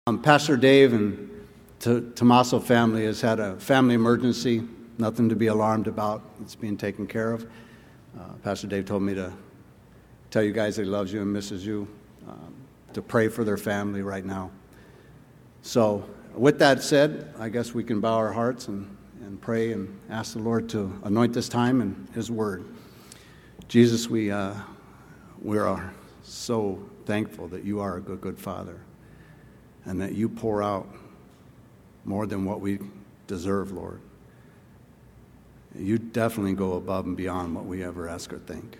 Pastor Dave and Tommaso family has had a family emergency, nothing to be alarmed about. It's being taken care of. Pastor Dave told me to tell you guys that he loves you and misses you, to pray for their family right now. So with that said, I guess we can bow our hearts and pray and ask the Lord to anoint this time and His Word. Jesus, we are so thankful that you are a good Father, and that you pour out more than what we deserve, Lord. You definitely go above and beyond what we ever ask or think.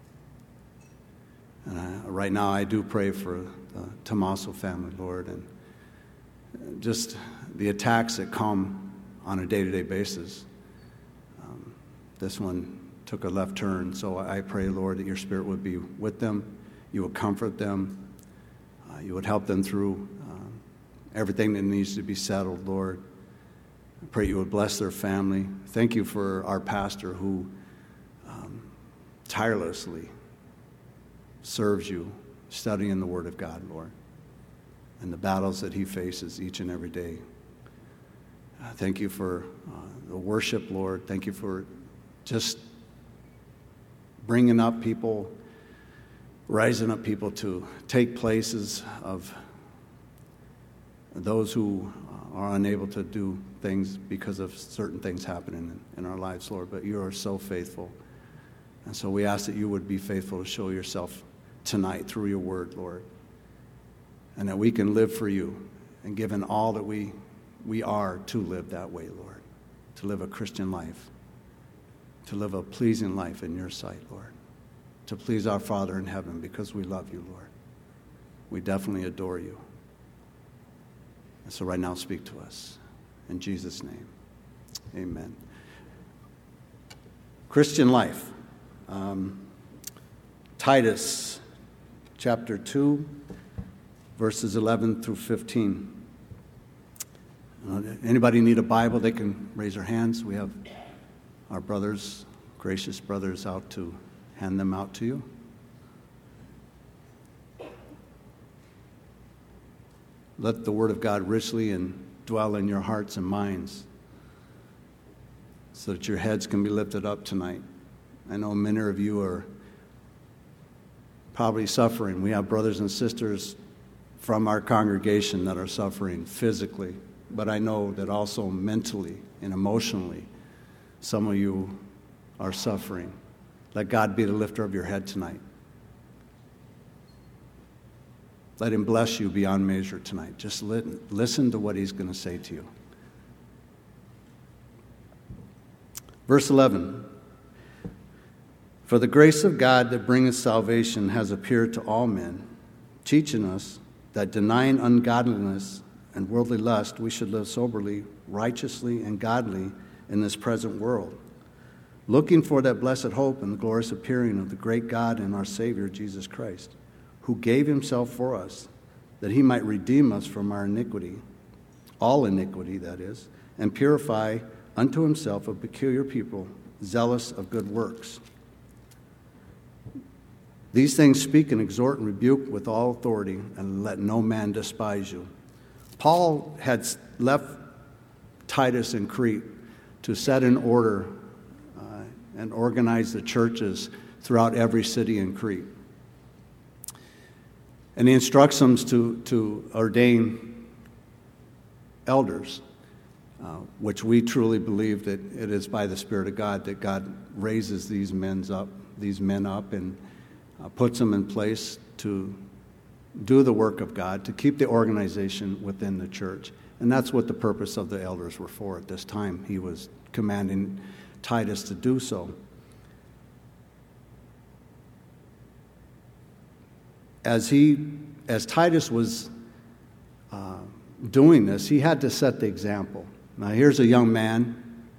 And right now I do pray for the Tommaso family, Lord, and just the attacks that come on a day-to-day basis. This one took a left turn, so I pray, Lord, that your Spirit would be with them, you would comfort them, you would help them through everything that needs to be settled, Lord. I pray you would bless their family. Thank you for our pastor who tirelessly serves you, studying the Word of God, Lord, and the battles that he faces each and every day. Thank you for the worship, Lord. Thank you for just bringing up people, rising up people to take places of those who are unable to do things because of certain things happening in our lives, Lord. But you are so faithful. And so we ask that you would be faithful to show yourself tonight through your word, Lord. And that we can live for you and given all that we are to live that way, Lord. To live a Christian life. To live a pleasing life in your sight, Lord. To please our Father in heaven because we love you, Lord. We definitely adore you. And so right now, speak to us. In Jesus' name, amen. Christian life. Titus chapter 2, verses 11 through 15. Anybody need a Bible? They can raise their hands. We have our brothers, gracious brothers, out to hand them out to you. Let the Word of God richly dwell in your hearts and minds so that your heads can be lifted up tonight. I know many of you are probably suffering. We have brothers and sisters from our congregation that are suffering physically, but I know that also mentally and emotionally some of you are suffering. Let God be the lifter of your head tonight. Let him bless you beyond measure tonight. Just listen to what he's going to say to you. Verse 11. For the grace of God that bringeth salvation has appeared to all men, teaching us that denying ungodliness and worldly lust, we should live soberly, righteously, and godly in this present world, looking for that blessed hope and the glorious appearing of the great God and our Savior, Jesus Christ, who gave himself for us, that he might redeem us from our iniquity, all iniquity, that is, and purify unto himself a peculiar people, zealous of good works. These things speak and exhort and rebuke with all authority, and let no man despise you. Paul had left Titus in Crete to set in order and organize the churches throughout every city in Crete. And he instructs them to ordain elders, which we truly believe that it is by the Spirit of God that God raises these men up and puts them in place to do the work of God, to keep the organization within the church. And that's what the purpose of the elders were for at this time. He was commanding Titus to do so. As Titus was doing this, he had to set the example. Now, here's a young man,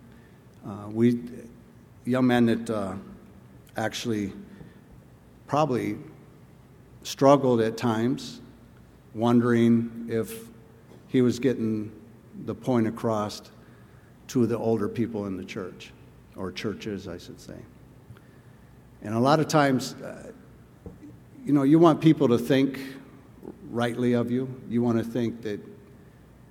that actually probably struggled at times, wondering if he was getting the point across to the older people in the church, or churches, I should say. And a lot of times, you want people to think rightly of you. You want to think that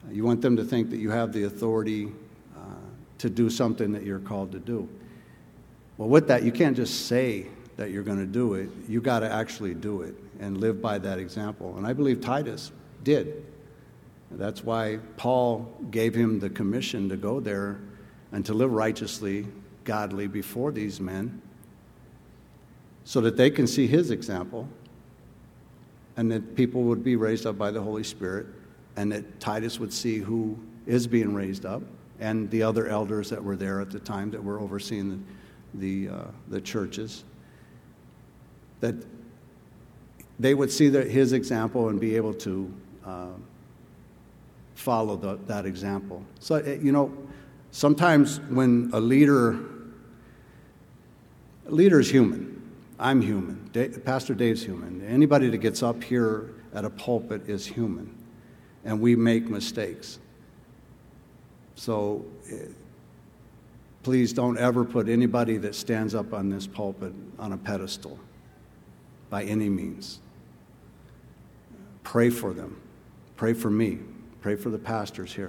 You want them to think that you have the authority to do something that you're called to do. Well, with that, you can't just say that you're going to do it. You got to actually do it and live by that example. And I believe Titus did. That's why Paul gave him the commission to go there and to live righteously, godly before these men, so that they can see his example, and that people would be raised up by the Holy Spirit, and that Titus would see who is being raised up, and the other elders that were there at the time that were overseeing the churches, that they would see his example and be able to follow that example. So, sometimes when a leader is human. I'm human. Pastor Dave's human. Anybody that gets up here at a pulpit is human. And we make mistakes. So please don't ever put anybody that stands up on this pulpit on a pedestal by any means. Pray for them. Pray for me. Pray for the pastors here.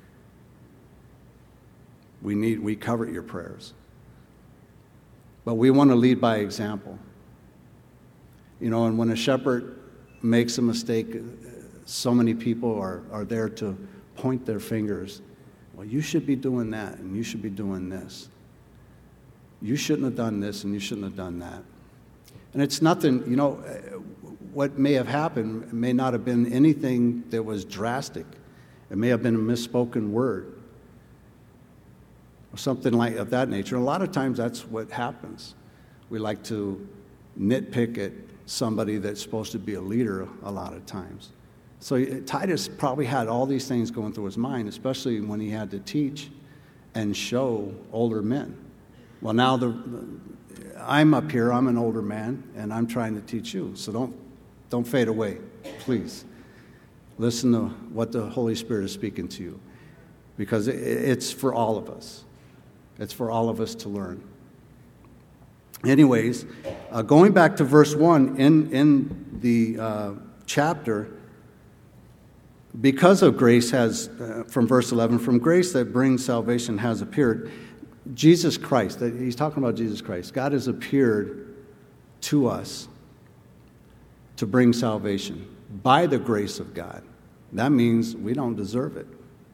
We covet your prayers. But we want to lead by example. And when a shepherd makes a mistake, so many people are there to point their fingers. Well, you should be doing that, and you should be doing this. You shouldn't have done this, and you shouldn't have done that. And it's nothing, what may have happened may not have been anything that was drastic. It may have been a misspoken word or something like of that nature. A lot of times that's what happens. We like to nitpick at somebody that's supposed to be a leader a lot of times. So Titus probably had all these things going through his mind, especially when he had to teach and show older men. Well, now I'm up here, I'm an older man, and I'm trying to teach you. So don't fade away, please. Listen to what the Holy Spirit is speaking to you, because it's for all of us. It's for all of us to learn. Anyways, going back to verse 1 in the chapter, because of grace from verse 11, from grace that brings salvation has appeared. Jesus Christ, he's talking about Jesus Christ. God has appeared to us to bring salvation by the grace of God. That means we don't deserve it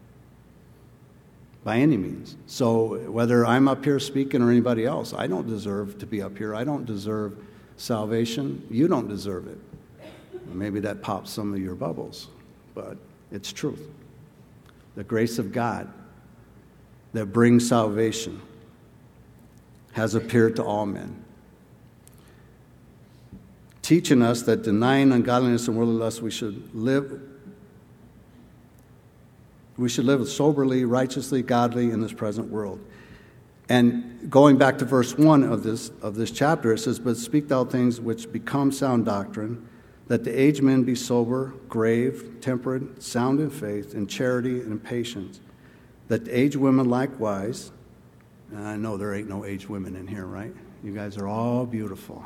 by any means. So whether I'm up here speaking or anybody else, I don't deserve to be up here. I don't deserve salvation. You don't deserve it. Maybe that pops some of your bubbles, but it's truth. The grace of God that brings salvation has appeared to all men, teaching us that denying ungodliness and worldly lust, we should live soberly, righteously, godly in this present world. And going back to verse 1 of this chapter, it says, "But speak thou things which become sound doctrine, that the aged men be sober, grave, temperate, sound in faith, in charity, and in patience. That the aged women likewise," and I know there ain't no aged women in here, right? You guys are all beautiful.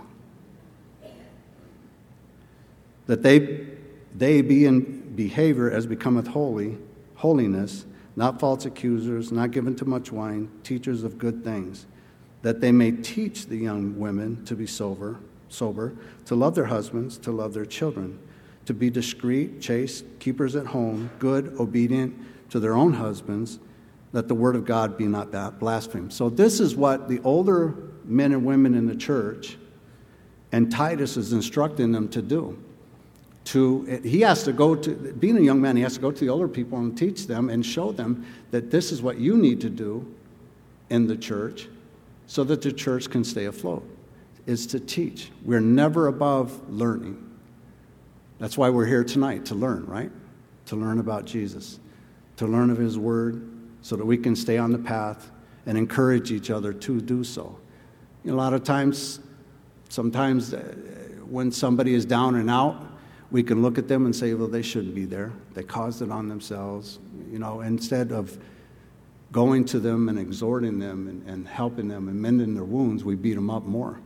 "That they be in behavior as becometh holiness, not false accusers, not given to much wine, teachers of good things, that they may teach the young women to be sober, to love their husbands, to love their children, to be discreet, chaste, keepers at home, good, obedient to their own husbands, that the word of God be not blasphemed." So this is what the older men and women in the church, and Titus is instructing them to do. He has to go to, being a young man, he has to go to the older people and teach them and show them that this is what you need to do in the church so that the church can stay afloat, is to teach. We're never above learning. That's why we're here tonight, to learn, right? To learn about Jesus, to learn of his word so that we can stay on the path and encourage each other to do so. A lot of times, sometimes when somebody is down and out, we can look at them and say, well, they shouldn't be there. They caused it on themselves. Instead of going to them and exhorting them and helping them and mending their wounds, we beat them up more.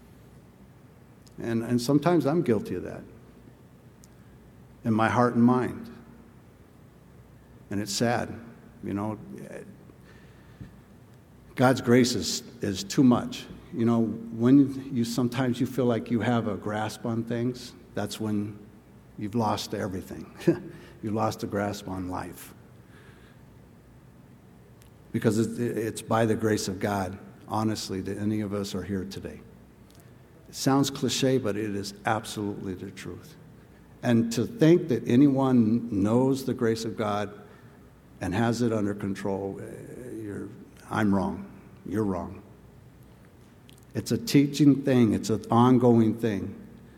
And sometimes I'm guilty of that in my heart and mind. And it's sad, you know. God's grace is too much. You know, when sometimes you feel like you have a grasp on things, that's when you've lost everything. You lost a grasp on life. Because it's by the grace of God, honestly, that any of us are here today. It sounds cliche, but it is absolutely the truth. And to think that anyone knows the grace of God and has it under control, I'm wrong. You're wrong. It's a teaching thing. It's an ongoing thing.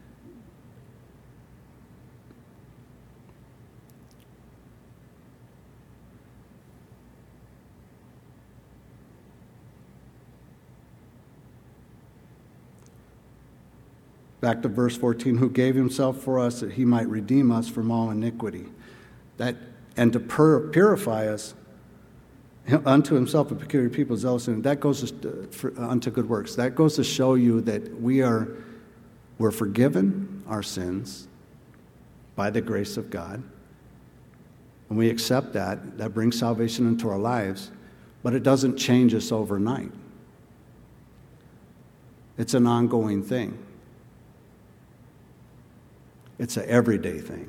Back to verse 14, who gave himself for us that he might redeem us from all iniquity, and to purify us unto himself a peculiar people, zealous, and that goes unto good works. That goes to show you that we're forgiven our sins by the grace of God. When we accept that brings salvation into our lives, but it doesn't change us overnight. It's an ongoing thing. It's an everyday thing.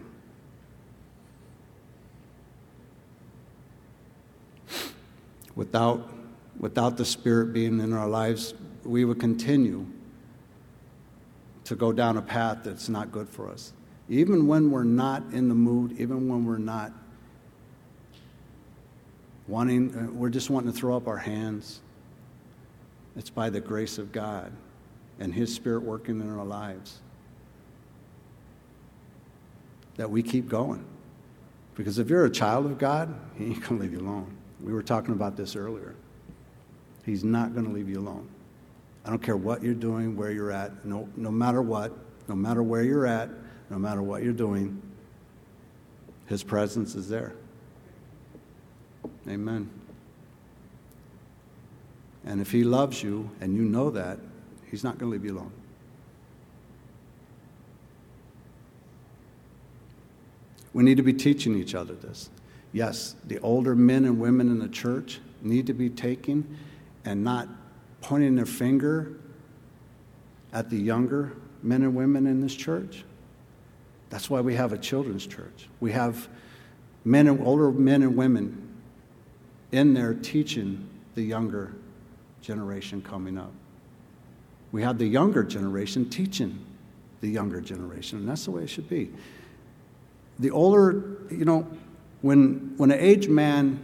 Without the Spirit being in our lives, we would continue to go down a path that's not good for us. Even when we're not in the mood, even when we're not we're just wanting to throw up our hands. It's by the grace of God and His Spirit working in our lives that we keep going. Because if you're a child of God, He ain't going to leave you alone. We were talking about this earlier. He's not going to leave you alone. I don't care what you're doing, where you're at, no matter what, no matter where you're at, no matter what you're doing, His presence is there. Amen. And if He loves you, and you know that, He's not going to leave you alone. We need to be teaching each other this. Yes, the older men and women in the church need to be taking and not pointing their finger at the younger men and women in this church. That's why we have a children's church. We have older men and women in there teaching the younger generation coming up. We have the younger generation teaching the younger generation, and that's the way it should be. The older, when an aged man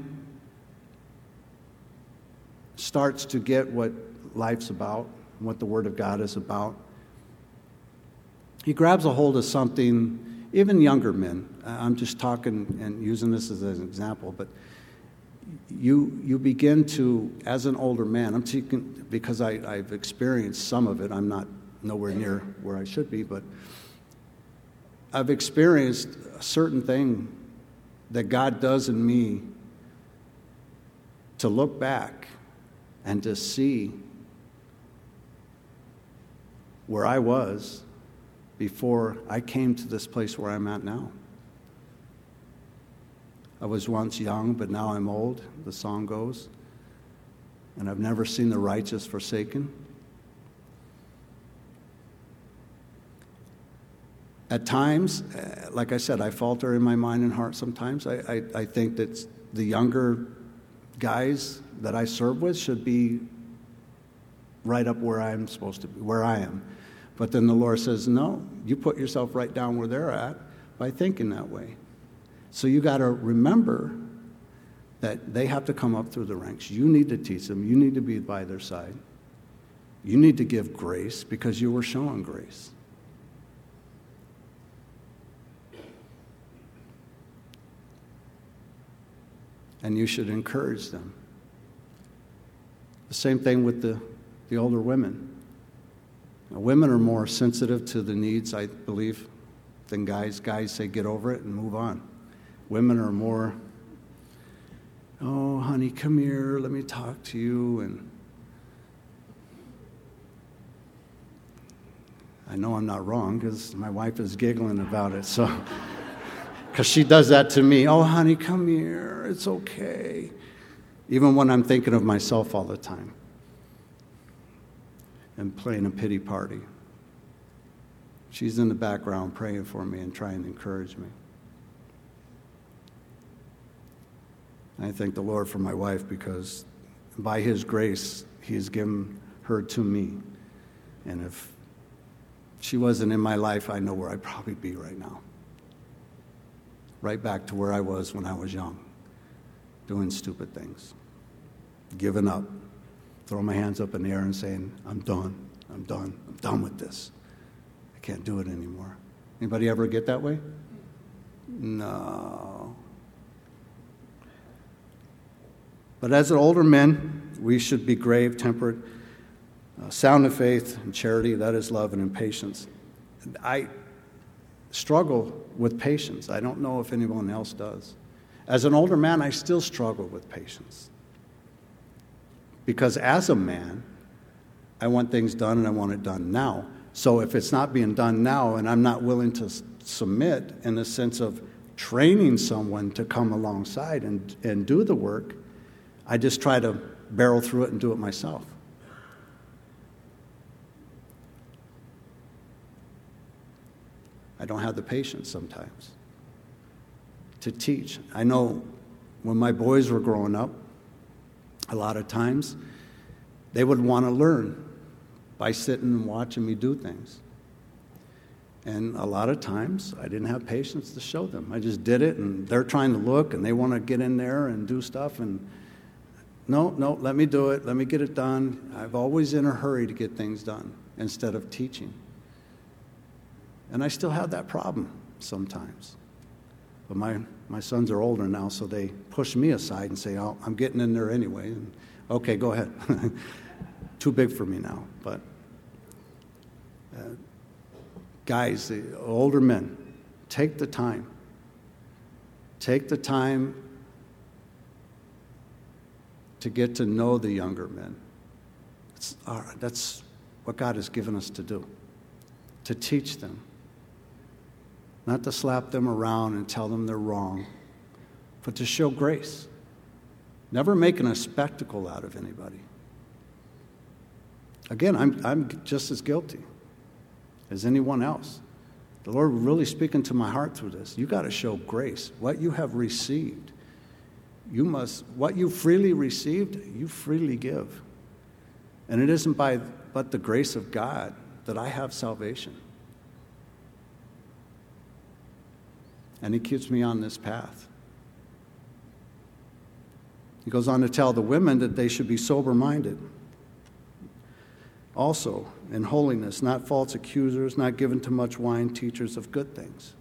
starts to get what life's about, what the Word of God is about, he grabs a hold of something, even younger men. I'm just talking and using this as an example, but you begin to, as an older man, I'm speaking because I've experienced some of it. I'm not nowhere near where I should be, but I've experienced a certain thing that God does in me to look back and to see where I was before I came to this place where I'm at now. I was once young, but now I'm old, the song goes, and I've never seen the righteous forsaken. At times, like I said, I falter in my mind and heart sometimes. I think that the younger guys that I serve with should be right up where I'm supposed to be, where I am. But then the Lord says, no, you put yourself right down where they're at by thinking that way. So you got to remember that they have to come up through the ranks. You need to teach them. You need to be by their side. You need to give grace because you were shown grace. And you should encourage them. The same thing with the older women. Now, women are more sensitive to the needs, I believe, than guys. Guys say, get over it and move on. Women are more, oh, honey, come here, let me talk to you. And I know I'm not wrong because my wife is giggling about it. So Because she does that to me. Oh, honey, come here. It's okay. Even when I'm thinking of myself all the time and playing a pity party. She's in the background praying for me and trying to encourage me. I thank the Lord for my wife because by His grace, He has given her to me. And if she wasn't in my life, I know where I'd probably be right now. Right back to where I was when I was young, doing stupid things, giving up, throwing my hands up in the air and saying, I'm done with this. I can't do it anymore. Anybody ever get that way? No. But as older men, we should be grave, temperate, sound in faith and charity, that is love, and in patience. I struggle with patience. I don't know if anyone else does. As an older man, I still struggle with patience. Because as a man, I want things done and I want it done now. So if it's not being done now and I'm not willing to submit in the sense of training someone to come alongside and do the work, I just try to barrel through it and do it myself. I don't have the patience sometimes to teach. I know when my boys were growing up, a lot of times they would want to learn by sitting and watching me do things. And a lot of times I didn't have patience to show them. I just did it, and they're trying to look, and they want to get in there and do stuff, and no, let me do it. Let me get it done. I'm always in a hurry to get things done instead of teaching. And I still have that problem sometimes. But my sons are older now, so they push me aside and say, oh, I'm getting in there anyway. And, okay, go ahead. Too big for me now. But guys, the older men, take the time. Take the time to get to know the younger men. That's what God has given us to do, to teach them. Not to slap them around and tell them they're wrong, but to show grace. Never making a spectacle out of anybody. Again, I'm just as guilty as anyone else. The Lord really speaking to my heart through this. You got to show grace. What you have received, what you freely received, you freely give. And it isn't but the grace of God that I have salvation. And He keeps me on this path. He goes on to tell the women that they should be sober-minded. Also, in holiness, not false accusers, not given to much wine, teachers of good things.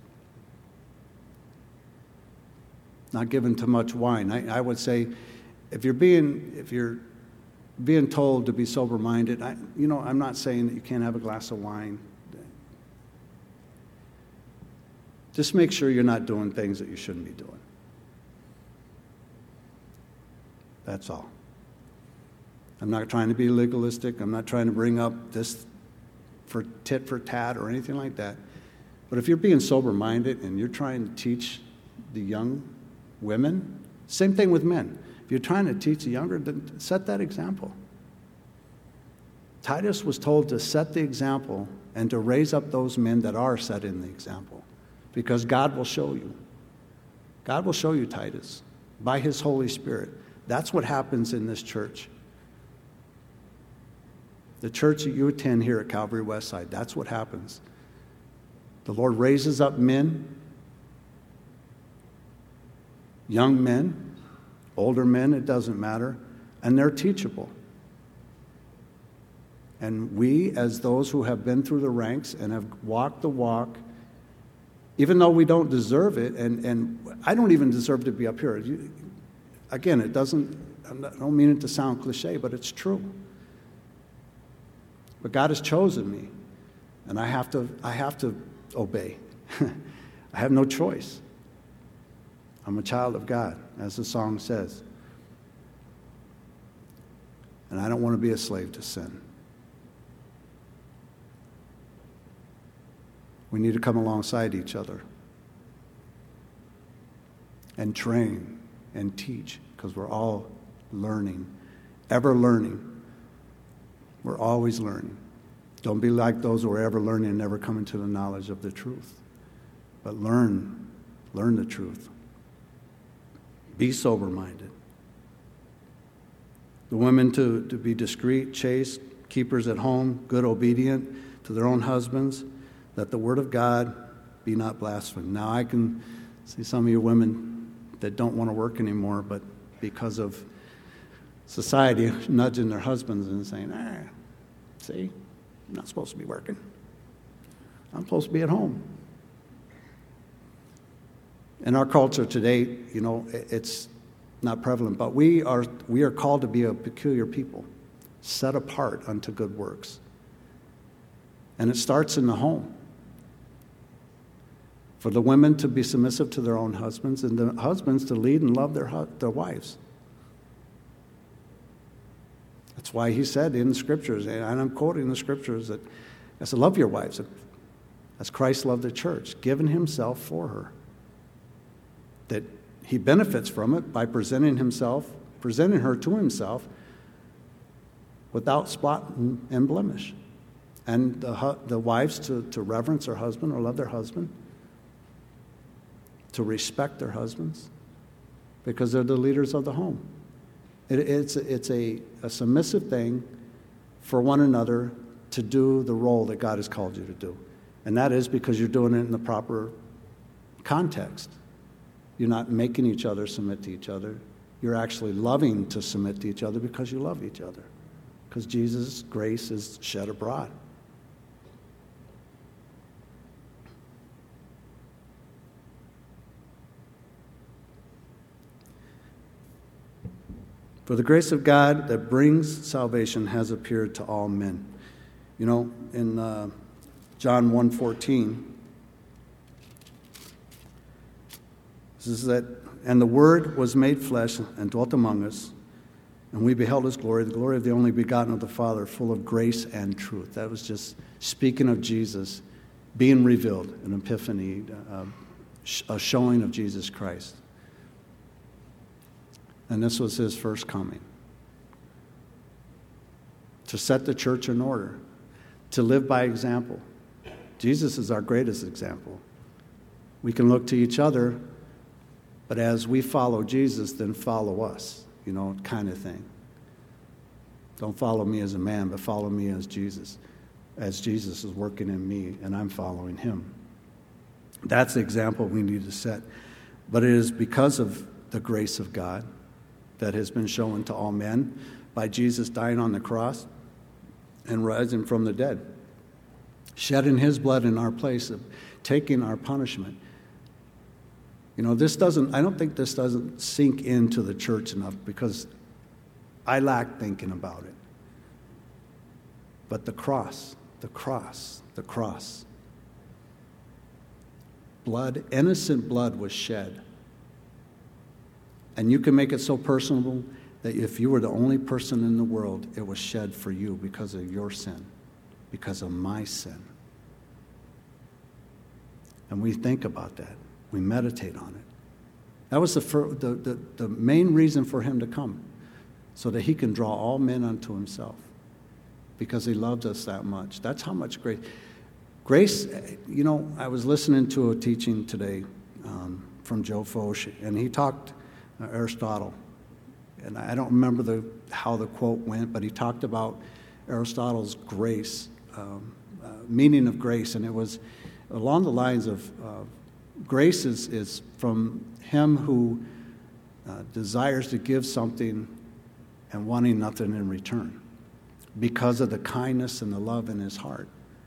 Not given to much wine. I would say, if you're being told to be sober-minded, I'm not saying that you can't have a glass of wine. Just make sure you're not doing things that you shouldn't be doing. That's all. I'm not trying to be legalistic. I'm not trying to bring up this for tit for tat or anything like that. But if you're being sober-minded and you're trying to teach the young women, same thing with men. If you're trying to teach the younger, then set that example. Titus was told to set the example and to raise up those men that are setting the example. Because God will show you. God will show you, Titus, by His Holy Spirit. That's what happens in this church. The church that you attend here at Calvary Westside, that's what happens. The Lord raises up men, young men, older men, it doesn't matter, and they're teachable. And we, as those who have been through the ranks and have walked the walk, even though we don't deserve it, and I don't even deserve to be up here. Again, I don't mean it to sound cliche, but it's true. But God has chosen me, and I have to obey. I have no choice. I'm a child of God, as the song says. And I don't want to be a slave to sin. We need to come alongside each other. and train and teach, because we're all learning, ever learning. We're always learning. Don't be like those who are ever learning and never coming to the knowledge of the truth. But learn the truth. Be sober-minded. The women to be discreet, chaste, keepers at home, good, obedient to their own husbands, that the word of God be not blasphemed. Now I can see some of you women that don't want to work anymore, but because of society nudging their husbands and saying, see, I'm not supposed to be working. I'm supposed to be at home. In our culture today, it's not prevalent, but we are called to be a peculiar people, set apart unto good works. And it starts in the home. For the women to be submissive to their own husbands, and the husbands to lead and love their wives. That's why he said in the scriptures, and I'm quoting the scriptures, that I said, love your wives as Christ loved the church, giving himself for her. That he benefits from it by presenting her to himself without spot and blemish. And the wives to reverence their husband or love their husband, to respect their husbands, because they're the leaders of the home. It's a submissive thing for one another to do the role that God has called you to do. And that is because you're doing it in the proper context. You're not making each other submit to each other. You're actually loving to submit to each other because you love each other. Because Jesus' grace is shed abroad. For the grace of God that brings salvation has appeared to all men. In John 1:14, it says that, and the Word was made flesh and dwelt among us, and we beheld his glory, the glory of the only begotten of the Father, full of grace and truth. That was just speaking of Jesus being revealed, an epiphany, a showing of Jesus Christ. And this was his first coming. To set the church in order. To live by example. Jesus is our greatest example. We can look to each other, but as we follow Jesus, then follow us, kind of thing. Don't follow me as a man, but follow me as Jesus is working in me and I'm following him. That's the example we need to set. But it is because of the grace of God that has been shown to all men by Jesus dying on the cross and rising from the dead, shedding his blood in our place, of taking our punishment. I don't think this doesn't sink into the church enough, because I lack thinking about it. But the cross. Blood, innocent blood was shed. And you can make it so personable that if you were the only person in the world, it was shed for you because of your sin, because of my sin. And we think about that. We meditate on it. That was the main reason for him to come, so that he can draw all men unto himself, because he loved us that much. That's how much grace, I was listening to a teaching today from Joe Focht, and he talked Aristotle, and I don't remember how the quote went, but he talked about Aristotle's grace, meaning of grace, and it was along the lines of grace is from him who desires to give something and wanting nothing in return, because of the kindness and the love in his heart.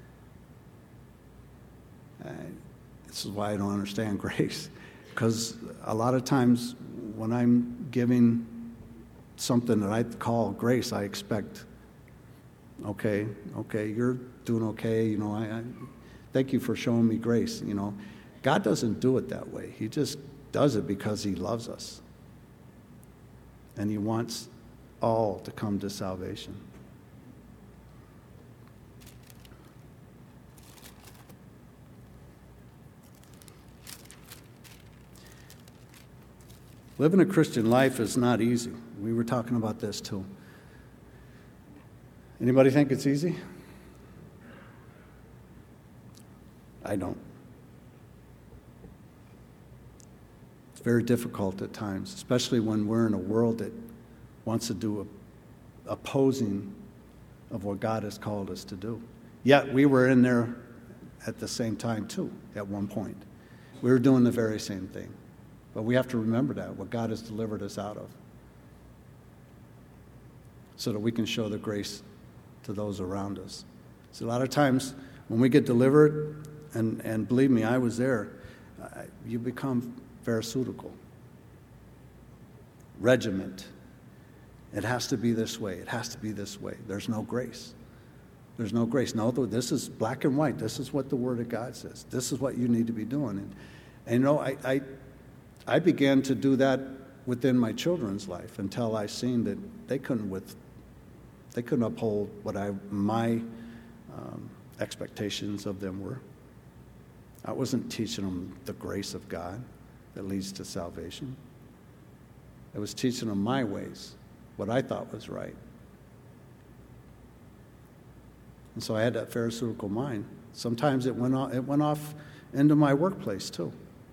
This is why I don't understand grace, because a lot of times when I'm giving something that I call grace, I expect, okay, you're doing okay, I thank you for showing me grace, God doesn't do it that way. He just does it because he loves us. And he wants all to come to salvation. Living a Christian life is not easy. We were talking about this too. Anybody think it's easy? I don't. It's very difficult at times, especially when we're in a world that wants to do opposing of what God has called us to do. Yet we were in there at the same time too, at one point. We were doing the very same thing. But we have to remember that, what God has delivered us out of, so that we can show the grace to those around us. So a lot of times when we get delivered, and believe me, I was there, you become pharisaical. Regiment. It has to be this way. It has to be this way. There's no grace. There's no grace. No, this is black and white. This is what the Word of God says. This is what you need to be doing. And you know, I began to do that within my children's life until I seen that they couldn't uphold what my expectations of them were. I wasn't teaching them the grace of God that leads to salvation. I was teaching them my ways, what I thought was right. And so I had that pharisaical mind. Sometimes it went off into my workplace too.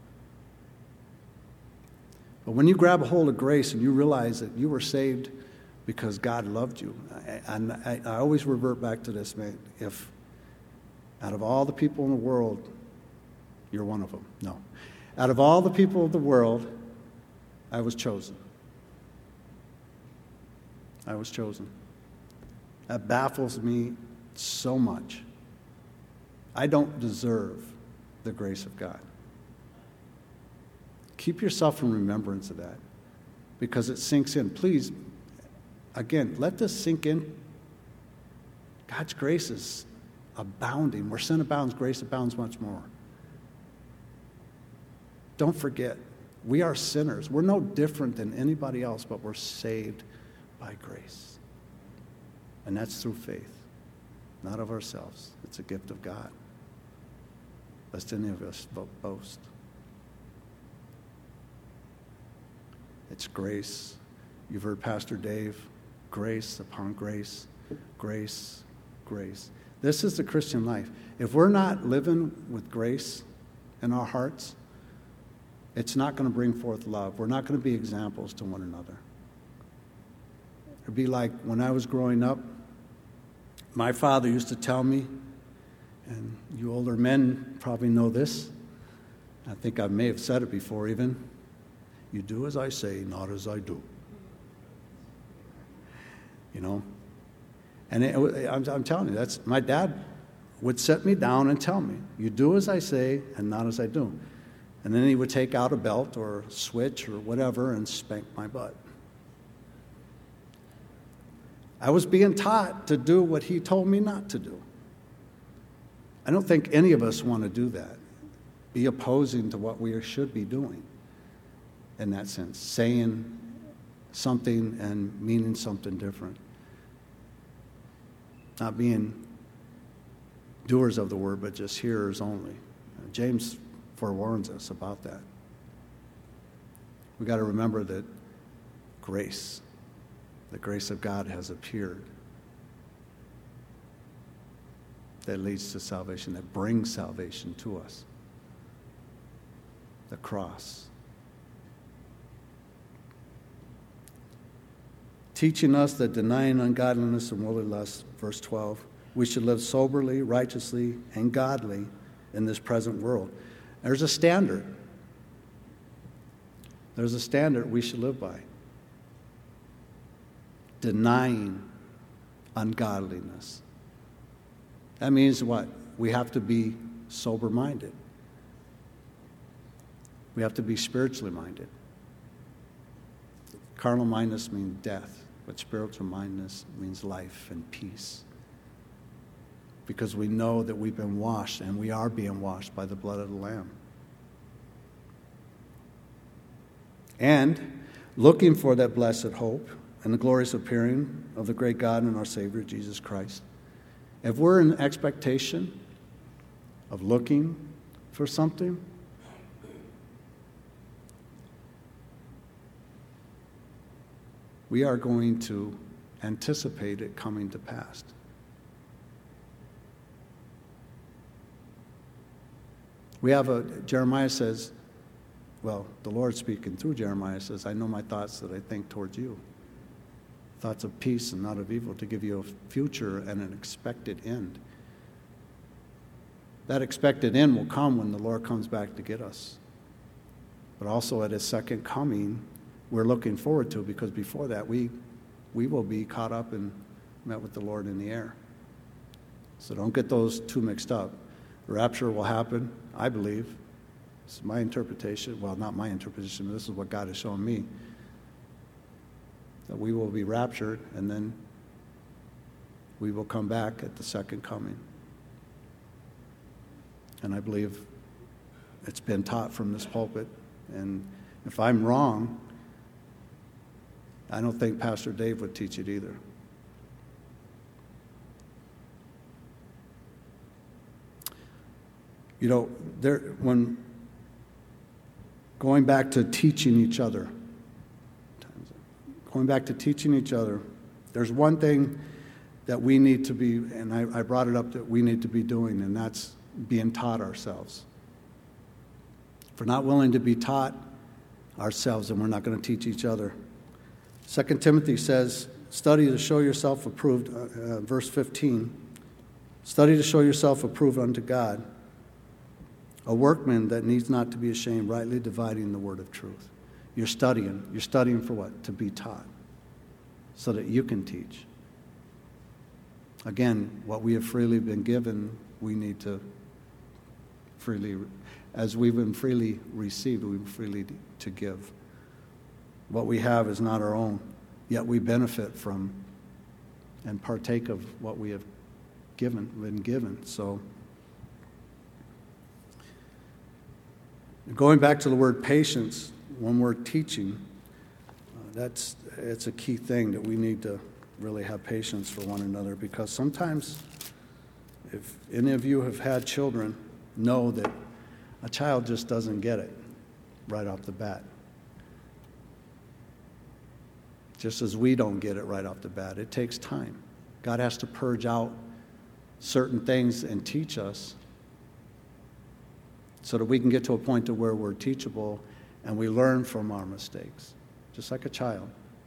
But when you grab a hold of grace and you realize that you were saved because God loved you, and I always revert back to this, man, if out of all the people in the world, you're one of them. No. Out of all the people of the world, I was chosen. I was chosen. That baffles me so much. I don't deserve the grace of God. Keep yourself in remembrance of that because it sinks in. Please, again, let this sink in. God's grace is abounding. Where sin abounds, grace abounds much more. Don't forget, we are sinners. We're no different than anybody else, but we're saved by grace. And that's through faith, not of ourselves. It's a gift of God, lest any of us boast. It's grace. You've heard Pastor Dave, grace upon grace, grace, grace. This is the Christian life. If we're not living with grace in our hearts, it's not going to bring forth love. We're not going to be examples to one another. It'd be like when I was growing up, my father used to tell me, and you older men probably know this, I think I may have said it before even, you do as I say, not as I do. You know? And I'm telling you, that's my dad would sit me down and tell me, you do as I say and not as I do. And then he would take out a belt or a switch or whatever and spank my butt. I was being taught to do what he told me not to do. I don't think any of us want to do that. Be opposing to what we should be doing in that sense. Saying something and meaning something different. Not being doers of the word, but just hearers only. James forewarns us about that. We got to remember that grace, the grace of God has appeared that leads to salvation, that brings salvation to us. The cross. Teaching us that denying ungodliness and worldly lust, verse 12, we should live soberly, righteously, and godly in this present world. There's a standard. There's a standard we should live by. Denying ungodliness. That means what? We have to be sober-minded. We have to be spiritually minded. Carnal mindedness means death, but spiritual mindedness means life and peace. Because we know that we've been washed, and we are being washed by the blood of the Lamb. And looking for that blessed hope and the glorious appearing of the great God and our Savior, Jesus Christ. If we're in expectation of looking for something, we are going to anticipate it coming to pass. Jeremiah says, well, the Lord speaking through Jeremiah says, I know my thoughts that I think towards you. Thoughts of peace and not of evil, to give you a future and an expected end. That expected end will come when the Lord comes back to get us. But also at his second coming, we're looking forward to, because before that we will be caught up and met with the Lord in the air. So don't get those two mixed up. The rapture will happen, I believe. It's my interpretation. Well, not my interpretation, but this is what God has shown me. That we will be raptured, and then we will come back at the second coming. And I believe it's been taught from this pulpit. And if I'm wrong, I don't think Pastor Dave would teach it either. You know, when going back to teaching each other, there's one thing that we need to be, and I brought it up, that we need to be doing, and that's being taught ourselves. If we're not willing to be taught ourselves, then we're not going to teach each other. 2 Timothy says, study to show yourself approved, verse 15, study to show yourself approved unto God, a workman that needs not to be ashamed, rightly dividing the word of truth. You're studying. You're studying for what? To be taught, so that you can teach. Again, what we have freely been given, we need to freely, as we've been freely received, we've freely to give. What we have is not our own, yet we benefit from and partake of what we have been given. So, going back to the word patience, when we're teaching, it's a key thing that we need to really have patience for one another, because sometimes, if any of you have had children, know that a child just doesn't get it right off the bat. Just as we don't get it right off the bat. It takes time. God has to purge out certain things and teach us so that we can get to a point to where we're teachable and we learn from our mistakes, just like a child.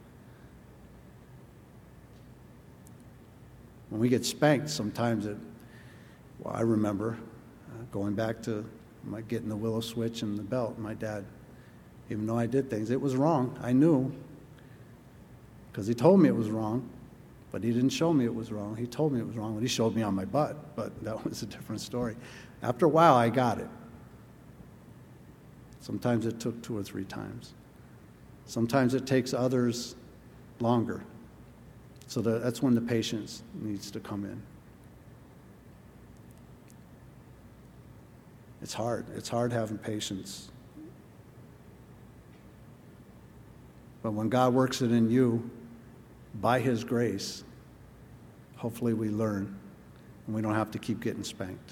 When we get spanked, sometimes I remember going back to getting the willow switch and the belt. My dad, even though I did things, it was wrong. I knew, because he told me it was wrong, but he didn't show me it was wrong. He told me it was wrong when he showed me on my butt, but that was a different story. After a while, I got it. Sometimes it took 2 or 3 times. Sometimes it takes others longer. So that's when the patience needs to come in. It's hard. It's hard having patience. But when God works it in you, by His grace, hopefully we learn, and we don't have to keep getting spanked.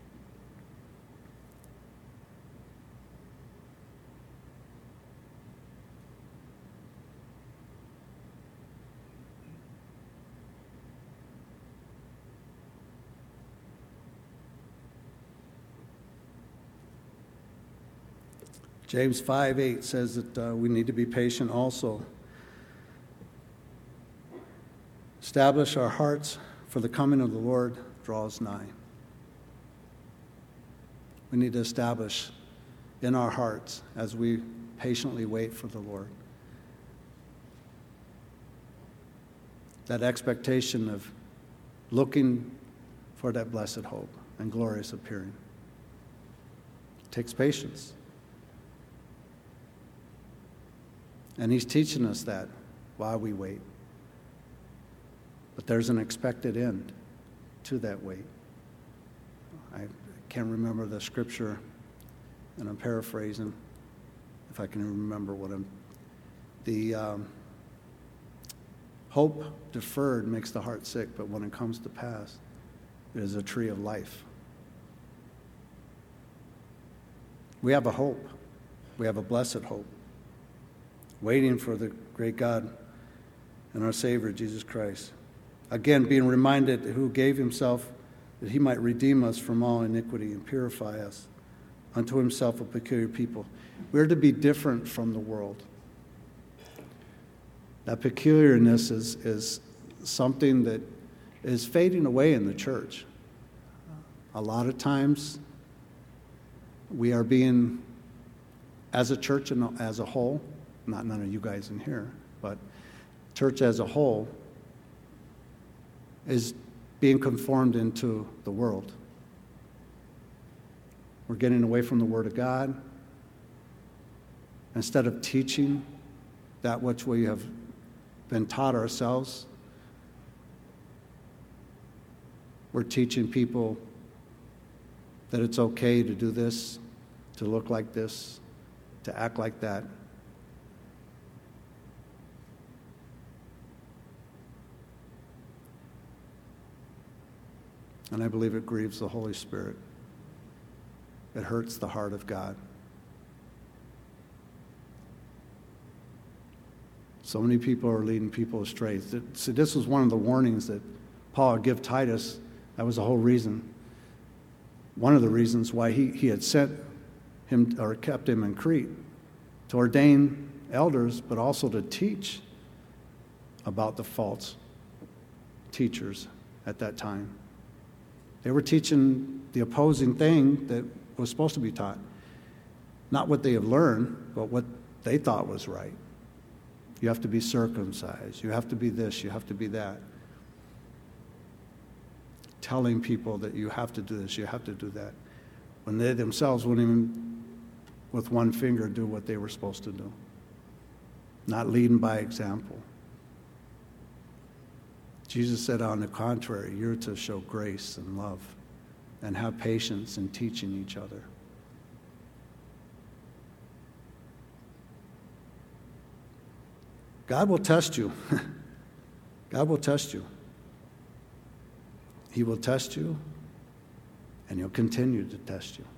James 5:8 says that we need to be patient also. Establish our hearts, for the coming of the Lord draws nigh. We need to establish in our hearts as we patiently wait for the Lord that expectation of looking for that blessed hope and glorious appearing. It takes patience. And He's teaching us that while we wait. But there's an expected end to that wait. I can't remember the scripture, and I'm paraphrasing, if I can remember what the hope deferred makes the heart sick, but when it comes to pass, it is a tree of life. We have a hope. We have a blessed hope, waiting for the great God and our Savior, Jesus Christ. Again, being reminded who gave himself that he might redeem us from all iniquity and purify us unto himself a peculiar people. We're to be different from the world. That peculiarness is something that is fading away in the church. A lot of times we are being, as a church and as a whole, not none of you guys in here, but church as a whole is being conformed into the world. We're getting away from the Word of God. Instead of teaching that which we have been taught ourselves, we're teaching people that it's okay to do this, to look like this, to act like that. And I believe it grieves the Holy Spirit. It hurts the heart of God. So many people are leading people astray. See, this was one of the warnings that Paul would give Titus. That was the whole reason. One of the reasons why he had sent him or kept him in Crete, to ordain elders, but also to teach about the false teachers at that time. They were teaching the opposing thing that was supposed to be taught. Not what they have learned, but what they thought was right. You have to be circumcised. You have to be this. You have to be that. Telling people that you have to do this, you have to do that, when they themselves wouldn't even, with one finger, do what they were supposed to do. Not leading by example. Jesus said, on the contrary, you're to show grace and love and have patience in teaching each other. God will test you. God will test you. He will test you, and he'll continue to test you.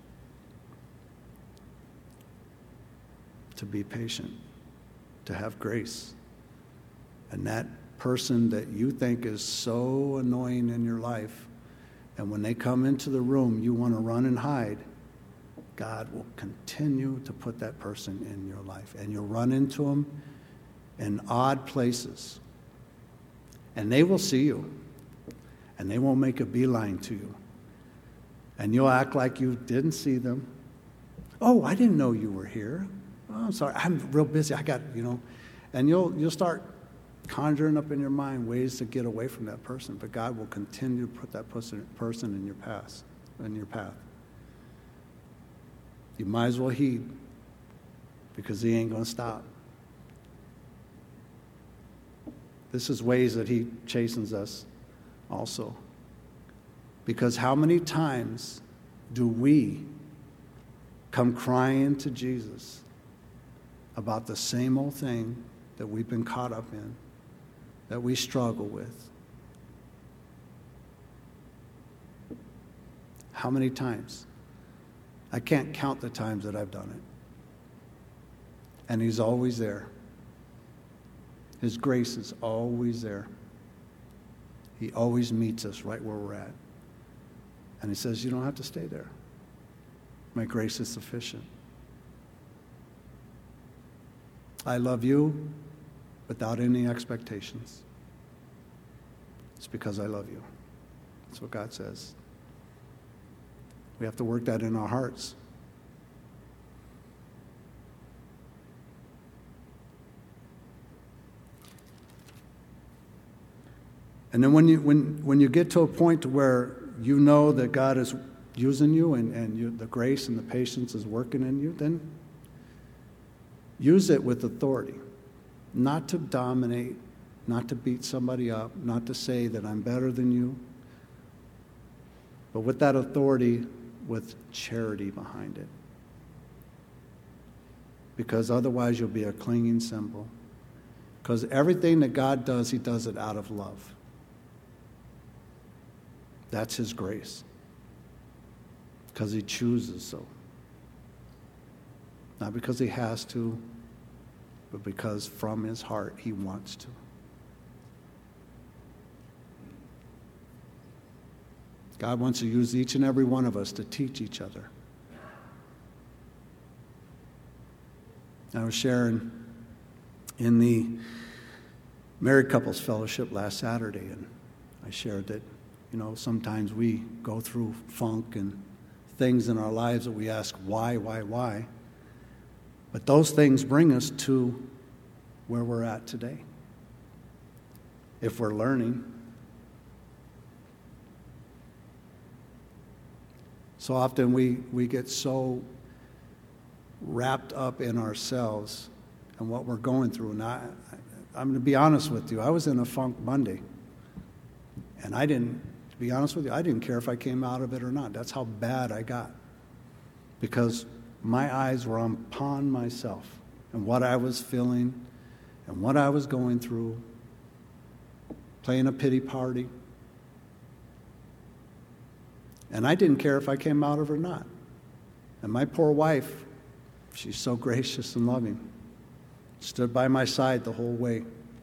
To be patient, to have grace. And that person that you think is so annoying in your life, and when they come into the room, you want to run and hide, God will continue to put that person in your life. And you'll run into them in odd places. And they will see you. And they won't make a beeline to you. And you'll act like you didn't see them. Oh, I didn't know you were here. Oh, I'm sorry, I'm real busy. I got, and you'll start conjuring up in your mind ways to get away from that person. But God will continue to put that person in your path. You might as well heed, because he ain't going to stop. This is ways that he chastens us also. Because how many times do we come crying to Jesus about the same old thing that we've been caught up in, that we struggle with? How many times? I can't count the times that I've done it. And he's always there. His grace is always there. He always meets us right where we're at. And he says, you don't have to stay there. My grace is sufficient. I love you without any expectations. It's because I love you. That's what God says. We have to work that in our hearts. And then when you get to a point to where you know that God is using you and the grace and the patience is working in you, then use it with authority. Not to dominate, not to beat somebody up, not to say that I'm better than you, but with that authority, with charity behind it. Because otherwise you'll be a clinging cymbal. Because everything that God does, he does it out of love. That's his grace. Because he chooses so. Not because he has to, but because from his heart he wants to. God wants to use each and every one of us to teach each other. I was sharing in the Married Couples Fellowship last Saturday, and I shared that, sometimes we go through funk and things in our lives that we ask, why? But those things bring us to where we're at today. If we're learning. So often we get so wrapped up in ourselves and what we're going through. And I'm going to be honest with you. I was in a funk Monday. And to be honest with you, I didn't care if I came out of it or not. That's how bad I got. Because my eyes were upon myself and what I was feeling and what I was going through, playing a pity party. And I didn't care if I came out of it or not. And my poor wife, she's so gracious and loving, stood by my side the whole way.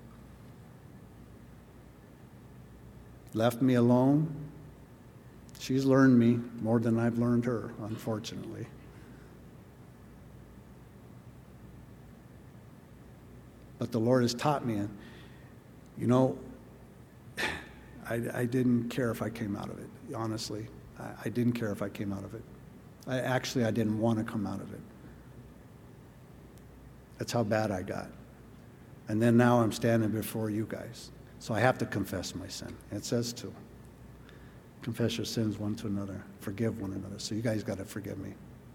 Left me alone. She's learned me more than I've learned her, unfortunately. But the Lord has taught me, and I didn't care if I came out of it, honestly. I didn't care if I came out of it. I didn't want to come out of it. That's how bad I got. And then now I'm standing before you guys. So I have to confess my sin. It says to. Confess your sins one to another. Forgive one another. So you guys got to forgive me.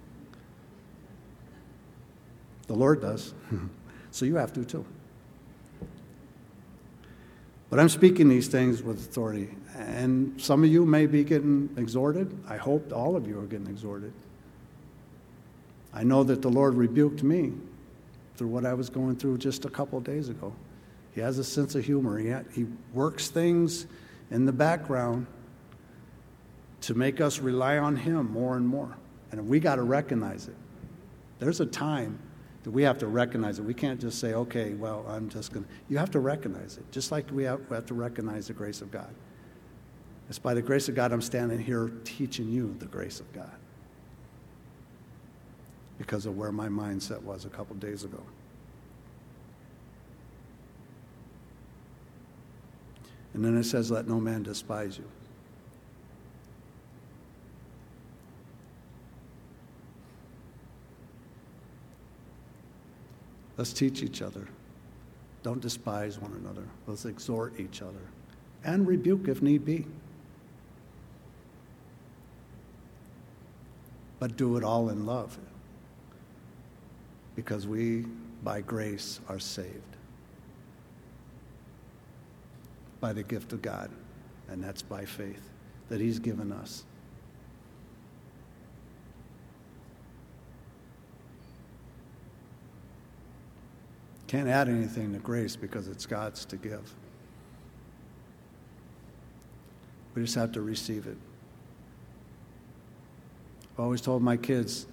The Lord does. So you have to too. But I'm speaking these things with authority. And some of you may be getting exhorted. I hope all of you are getting exhorted. I know that the Lord rebuked me through what I was going through just a couple of days ago. He has a sense of humor. He works things in the background to make us rely on Him more and more. And we got to recognize it. There's a time that we have to recognize it. We can't just say, okay, well, I'm just going to. You have to recognize it, just like we have to recognize the grace of God. It's by the grace of God I'm standing here teaching you the grace of God because of where my mindset was a couple days ago. And then it says, let no man despise you. Let's teach each other. Don't despise one another. Let's exhort each other and rebuke if need be. But do it all in love, because we, by grace, are saved by the gift of God, and that's by faith that He's given us. Can't add anything to grace because it's God's to give. We just have to receive it. I've always told my kids,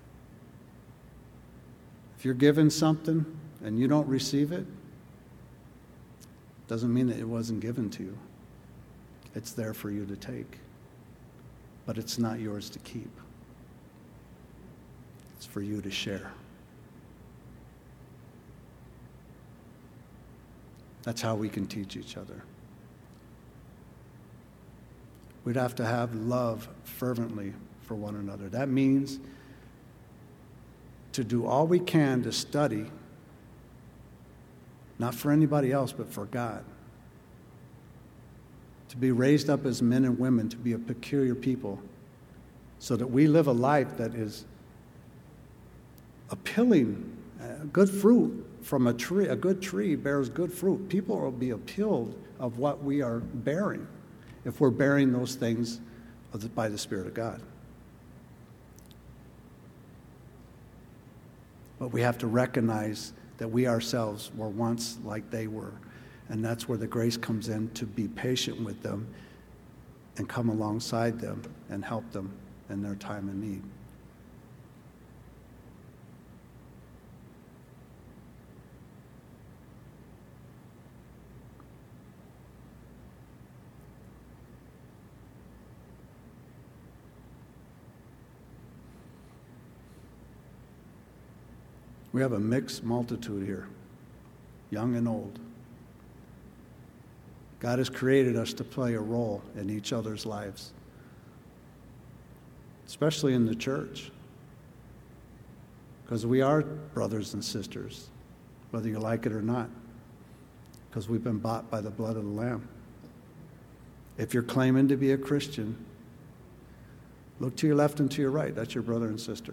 if you're given something and you don't receive it, doesn't mean that it wasn't given to you. It's there for you to take. But it's not yours to keep. It's for you to share. That's how we can teach each other. We'd have to have love fervently for one another. That means to do all we can to study, not for anybody else, but for God. To be raised up as men and women, to be a peculiar people, so that we live a life that is appealing, good fruit from a tree. A good tree bears good fruit. People will be appealed of what we are bearing if we're bearing those things by the Spirit of God. But we have to recognize that we ourselves were once like they were. And that's where the grace comes in, to be patient with them and come alongside them and help them in their time of need. We have a mixed multitude here, young and old. God has created us to play a role in each other's lives, especially in the church, because we are brothers and sisters, whether you like it or not, because we've been bought by the blood of the Lamb. If you're claiming to be a Christian, look to your left and to your right. That's your brother and sister.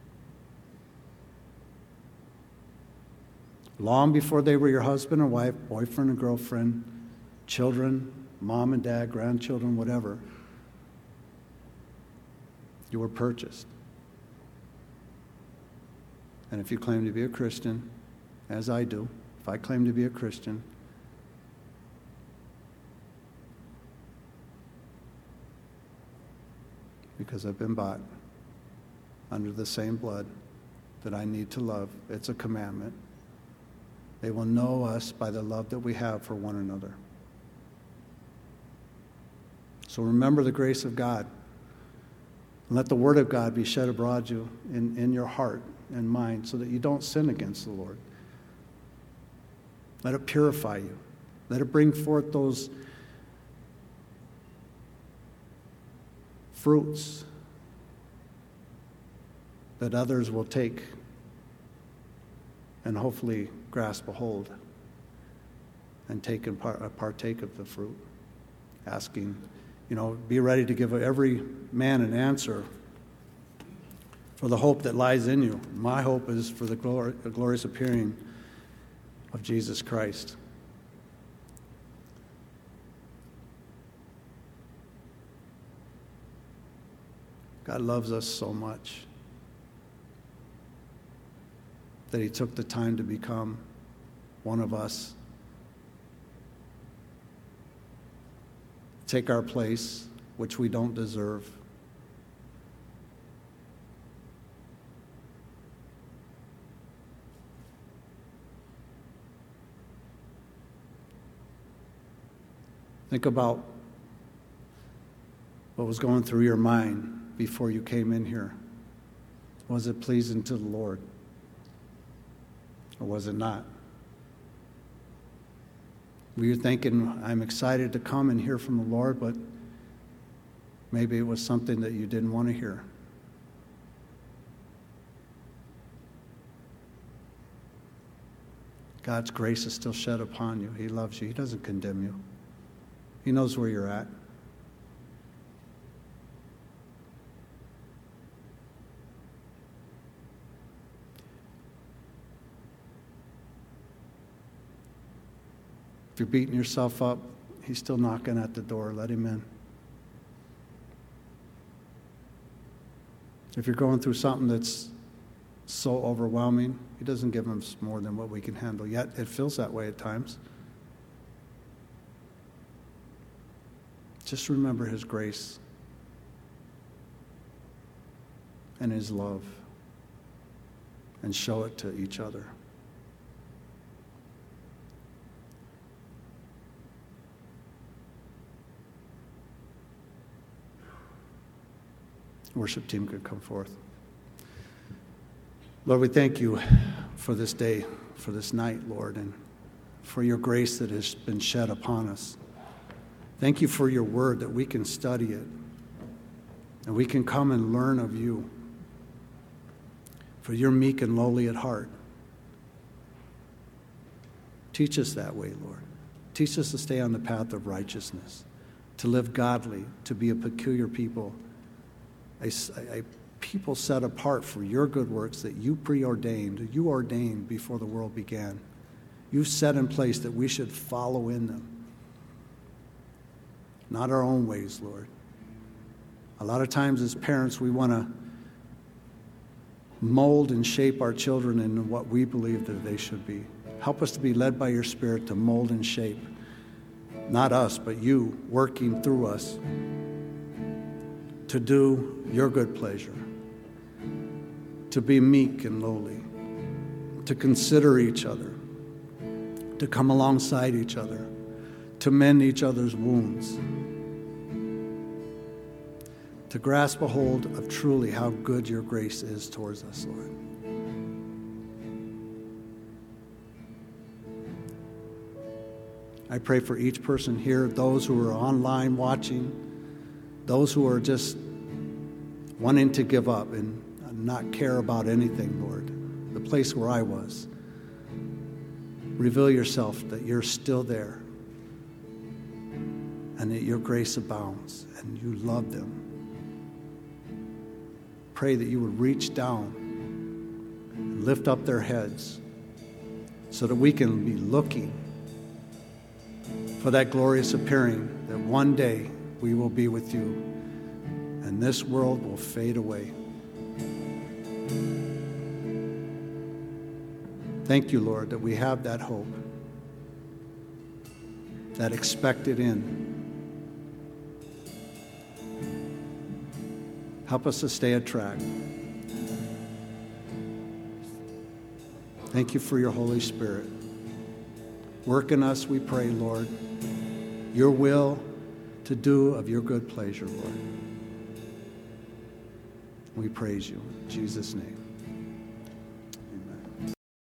Long before they were your husband or wife, boyfriend and girlfriend, children, mom and dad, grandchildren, whatever, you were purchased. And if you claim to be a Christian, as I do, if I claim to be a Christian, because I've been bought under the same blood that I need to love, it's a commandment. They will know us by the love that we have for one another. So remember the grace of God. And let the word of God be shed abroad you in your heart and mind so that you don't sin against the Lord. Let it purify you. Let it bring forth those fruits that others will take and hopefully grasp a hold and take and partake of the fruit. Asking, be ready to give every man an answer for the hope that lies in you. My hope is for the glorious appearing of Jesus Christ. God loves us so much that he took the time to become one of us, take our place, which we don't deserve. Think about what was going through your mind before you came in here. Was it pleasing to the Lord? Or was it not? Were you thinking, I'm excited to come and hear from the Lord, but maybe it was something that you didn't want to hear? God's grace is still shed upon you. He loves you. He doesn't condemn you. He knows where you're at. If you're beating yourself up, he's still knocking at the door. Let him in. If you're going through something that's so overwhelming, he doesn't give us more than what we can handle. Yet it feels that way at times. Just remember his grace and his love and show it to each other. Worship team could come forth. Lord, we thank you for this day, for this night, Lord, and for your grace that has been shed upon us. Thank you for your word that we can study it and we can come and learn of you. For you're meek and lowly at heart. Teach us that way, Lord. Teach us to stay on the path of righteousness, to live godly, to be a peculiar people, a people set apart for your good works that you preordained, you ordained before the world began. You set in place that we should follow in them. Not our own ways, Lord. A lot of times as parents, we want to mold and shape our children into what we believe that they should be. Help us to be led by your Spirit to mold and shape. Not us, but you working through us to do your good pleasure, to be meek and lowly, to consider each other, to come alongside each other, to mend each other's wounds, to grasp a hold of truly how good your grace is towards us, Lord. I pray for each person here, those who are online watching, those who are just wanting to give up and not care about anything, Lord, the place where I was. Reveal yourself that you're still there and that your grace abounds and you love them. Pray that you would reach down and lift up their heads so that we can be looking for that glorious appearing, that one day we will be with you and this world will fade away. Thank you, Lord, that we have that hope, that expected end. Help us to stay on track. Thank you for your Holy Spirit. Work in us, we pray, Lord, your will to do of your good pleasure, Lord. We praise you in Jesus' name.